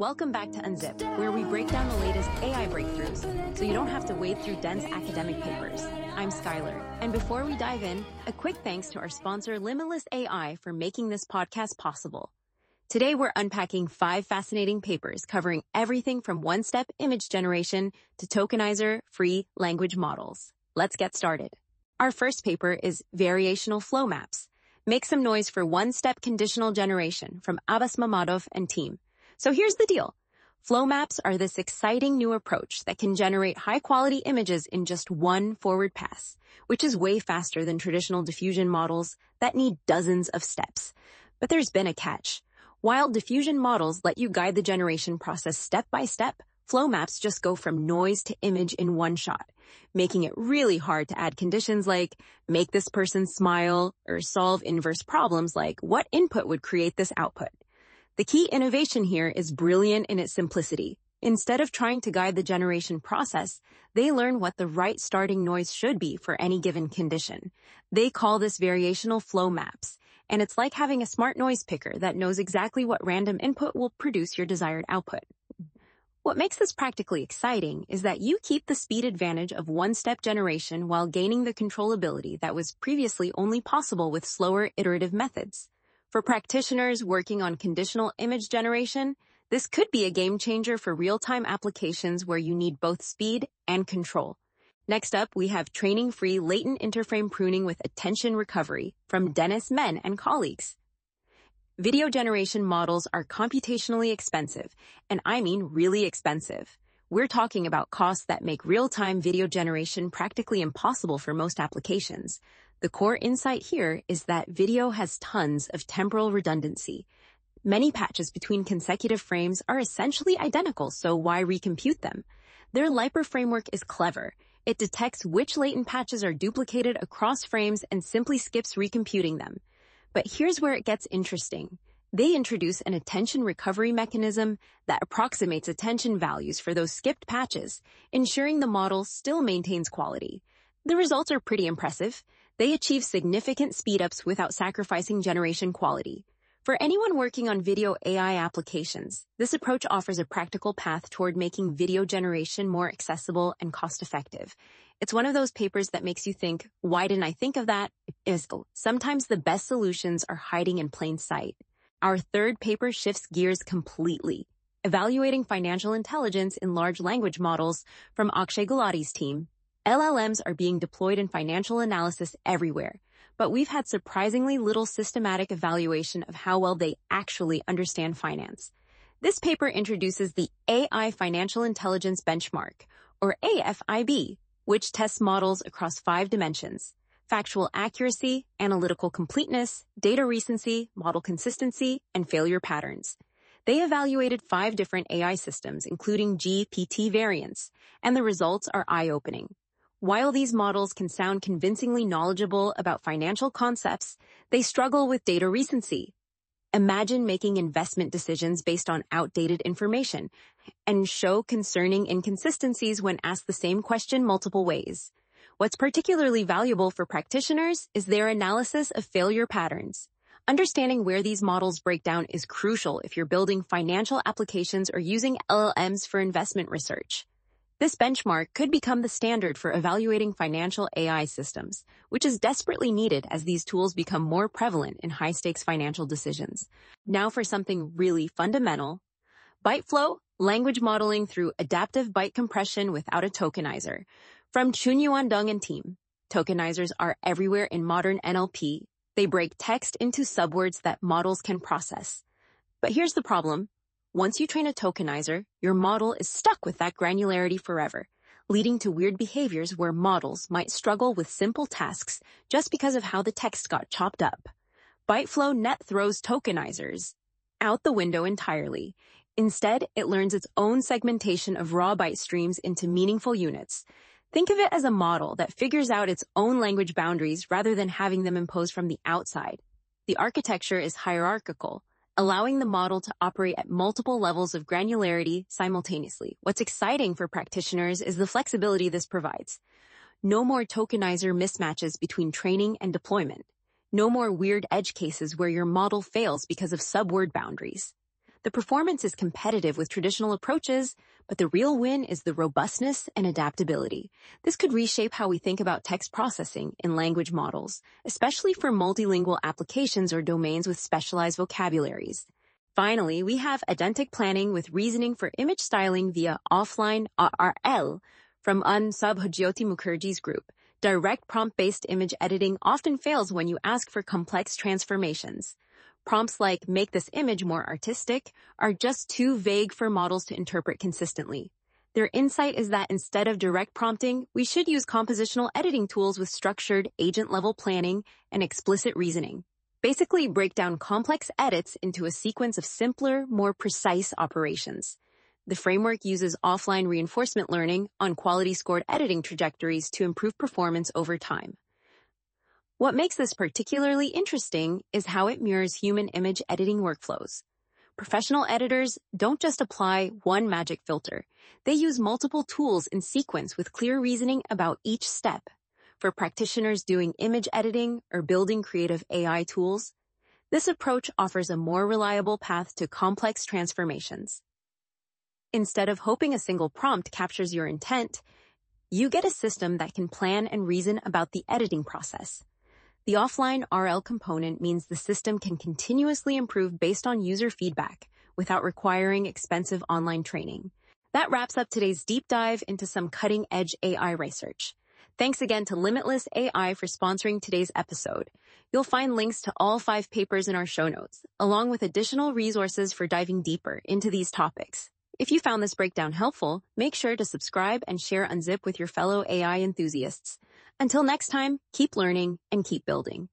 Welcome back to Unzip, where we break down the latest AI breakthroughs so you don't have to wade through dense academic papers. I'm Skylar, and before we dive in, a quick thanks to our sponsor Limitless AI for making this podcast possible. Today we're unpacking 5 fascinating papers covering everything from one-step image generation to tokenizer-free language models. Let's get started. Our first paper is Variational Flow Maps. Make some noise for one-step conditional generation from Abbas Mammadov and team. So here's the deal. Flow maps are this exciting new approach that can generate high-quality images in just one forward pass, which is way faster than traditional diffusion models that need dozens of steps. But there's been a catch. While diffusion models let you guide the generation process step by step, flow maps just go from noise to image in one shot, making it really hard to add conditions like make this person smile or solve inverse problems like what input would create this output. The key innovation here is brilliant in its simplicity. Instead of trying to guide the generation process, they learn what the right starting noise should be for any given condition. They call this variational flow maps, and it's like having a smart noise picker that knows exactly what random input will produce your desired output. What makes this practically exciting is that you keep the speed advantage of one-step generation while gaining the controllability that was previously only possible with slower iterative methods. For practitioners working on conditional image generation, this could be a game changer for real-time applications where you need both speed and control. Next up, we have training-free latent interframe pruning with attention recovery from Dennis Men and colleagues. Video generation models are computationally expensive, and I mean really expensive. We're talking about costs that make real-time video generation practically impossible for most applications. The core insight here is that video has tons of temporal redundancy. Many patches between consecutive frames are essentially identical, so why recompute them? Their LiPAR framework is clever. It detects which latent patches are duplicated across frames and simply skips recomputing them. But here's where it gets interesting. They introduce an attention recovery mechanism that approximates attention values for those skipped patches, ensuring the model still maintains quality. The results are pretty impressive. They achieve significant speedups without sacrificing generation quality. For anyone working on video AI applications, this approach offers a practical path toward making video generation more accessible and cost-effective. It's one of those papers that makes you think, why didn't I think of that? Sometimes the best solutions are hiding in plain sight. Our third paper shifts gears completely, evaluating financial intelligence in large language models from Akshay Gulati's team. LLMs are being deployed in financial analysis everywhere, but we've had surprisingly little systematic evaluation of how well they actually understand finance. This paper introduces the AI Financial Intelligence Benchmark, or AFIB, which tests models across 5 dimensions: factual accuracy, analytical completeness, data recency, model consistency, and failure patterns. They evaluated 5 different AI systems, including GPT variants, and the results are eye-opening. While these models can sound convincingly knowledgeable about financial concepts, they struggle with data recency. Imagine making investment decisions based on outdated information and show concerning inconsistencies when asked the same question multiple ways. What's particularly valuable for practitioners is their analysis of failure patterns. Understanding where these models break down is crucial if you're building financial applications or using LLMs for investment research. This benchmark could become the standard for evaluating financial AI systems, which is desperately needed as these tools become more prevalent in high-stakes financial decisions. Now for something really fundamental. ByteFlow, language modeling through adaptive byte compression without a tokenizer. From Chunyuan Deng and team, tokenizers are everywhere in modern NLP. They break text into subwords that models can process. But here's the problem. Once you train a tokenizer, your model is stuck with that granularity forever, leading to weird behaviors where models might struggle with simple tasks just because of how the text got chopped up. ByteFlow net throws tokenizers out the window entirely. Instead, it learns its own segmentation of raw byte streams into meaningful units. Think of it as a model that figures out its own language boundaries rather than having them imposed from the outside. The architecture is hierarchical, allowing the model to operate at multiple levels of granularity simultaneously. What's exciting for practitioners is the flexibility this provides. No more tokenizer mismatches between training and deployment. No more weird edge cases where your model fails because of subword boundaries. The performance is competitive with traditional approaches, but the real win is the robustness and adaptability. This could reshape how we think about text processing in language models, especially for multilingual applications or domains with specialized vocabularies. Finally, we have agentic planning with reasoning for image styling via offline RL from Subhajyoti Mukherjee's group. Direct prompt-based image editing often fails when you ask for complex transformations. Prompts like "make this image more artistic" are just too vague for models to interpret consistently. Their insight is that instead of direct prompting, we should use compositional editing tools with structured agent-level planning and explicit reasoning. Basically, break down complex edits into a sequence of simpler, more precise operations. The framework uses offline reinforcement learning on quality-scored editing trajectories to improve performance over time. What makes this particularly interesting is how it mirrors human image editing workflows. Professional editors don't just apply one magic filter. They use multiple tools in sequence with clear reasoning about each step. For practitioners doing image editing or building creative AI tools, this approach offers a more reliable path to complex transformations. Instead of hoping a single prompt captures your intent, you get a system that can plan and reason about the editing process. The offline RL component means the system can continuously improve based on user feedback without requiring expensive online training. That wraps up today's deep dive into some cutting-edge AI research. Thanks again to Limitless AI for sponsoring today's episode. You'll find links to all 5 papers in our show notes, along with additional resources for diving deeper into these topics. If you found this breakdown helpful, make sure to subscribe and share Unzip with your fellow AI enthusiasts. Until next time, keep learning and keep building.